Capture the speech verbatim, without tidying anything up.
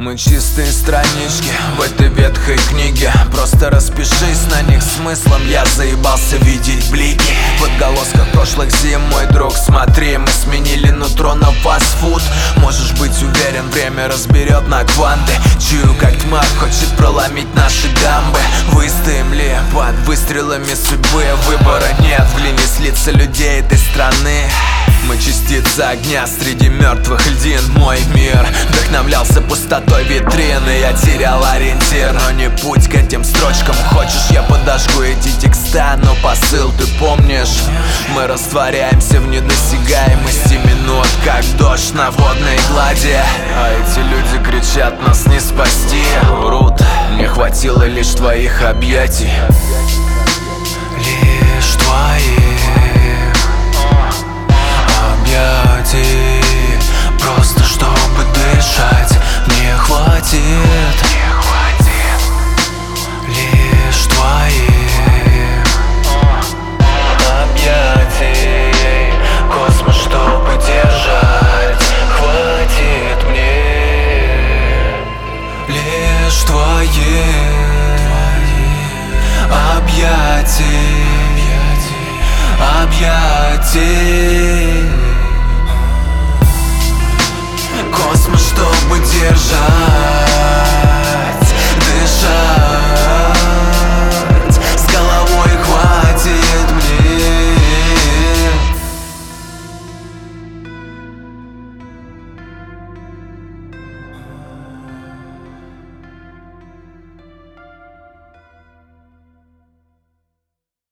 Мы чистые странички в этой ветхой книге. Просто распишись на них смыслом. Я заебался видеть блики в отголосках прошлых зим. Мой друг, смотри, мы сменили нутро на фастфуд. Можешь быть уверен, время разберет на кванты. Чую, как тьма хочет проломить наши дамбы. Выстоим ли под выстрелами судьбы? Выбора нет, вглянись лица людей этой страны. Мы частица огня среди мертвых льдин. Мой мир вдохновлялся пустотой витрины. Я терял ориентир, но не путь к этим строчкам. Хочешь, я подожгу эти текста, но посыл ты помнишь. Мы растворяемся в недосягаемости минут, как дождь на водной глади. А эти люди кричат, нас не спасти. Врут, мне хватило лишь твоих объятий. Лишь твоих объятий, просто чтобы дышать мне хватит. Мне хватит лишь твоих объятий, космос, чтобы держать хватит мне. Лишь твоих объятий, объятий, космос, чтобы держать.